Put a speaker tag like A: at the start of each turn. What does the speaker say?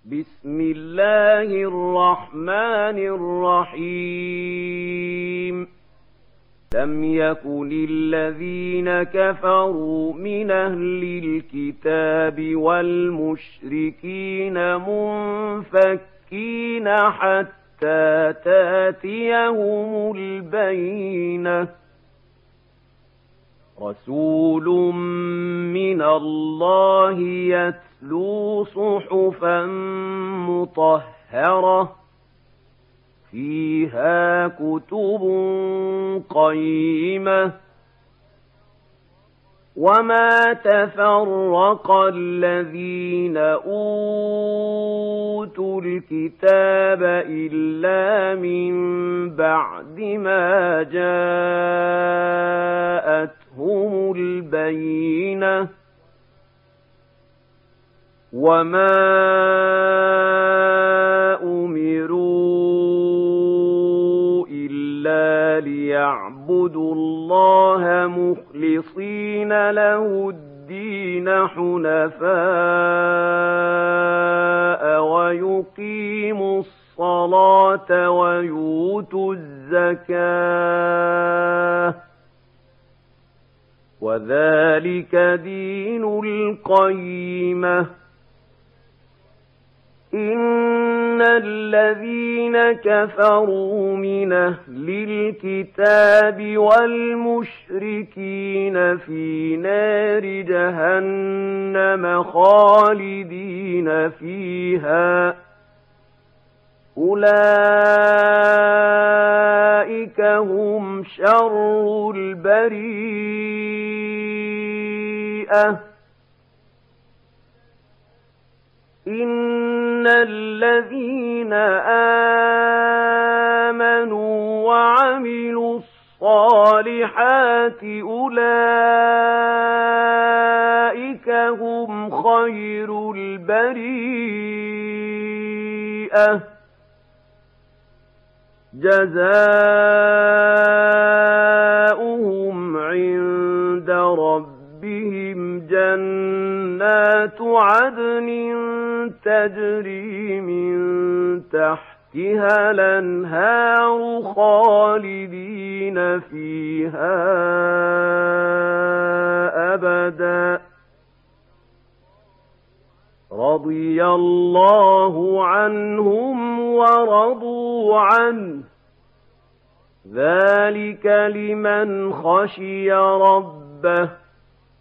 A: بسم الله الرحمن الرحيم لم يكن الذين كفروا من أهل الكتاب والمشركين منفكين حتى تاتيهم البينة رسول من الله يتلو صحفا مطهرة فيها كتب قيمة وما تفرق الذين أوتوا الكتاب إلا من بعد ما جاءتهم البينة وما أمروا إلا ليعبدوا الله مخلصين له الدين حنفاء ويقيموا الصلاة ويؤتوا الزكاة وذلك دين القيمة إن الذين كفروا من أهل الكتاب والمشركين في نار جهنم خالدين فيها أولئك هم شر البريئة إن الذين آمنوا وعملوا الصالحات أولئك هم خير البريئة جزاؤهم عند ربهم جنات عدن تجري من تحتها الأنهار خالدين فيها أبدا رضي الله عنهم ورضوا عنه ذلك لمن خشي ربه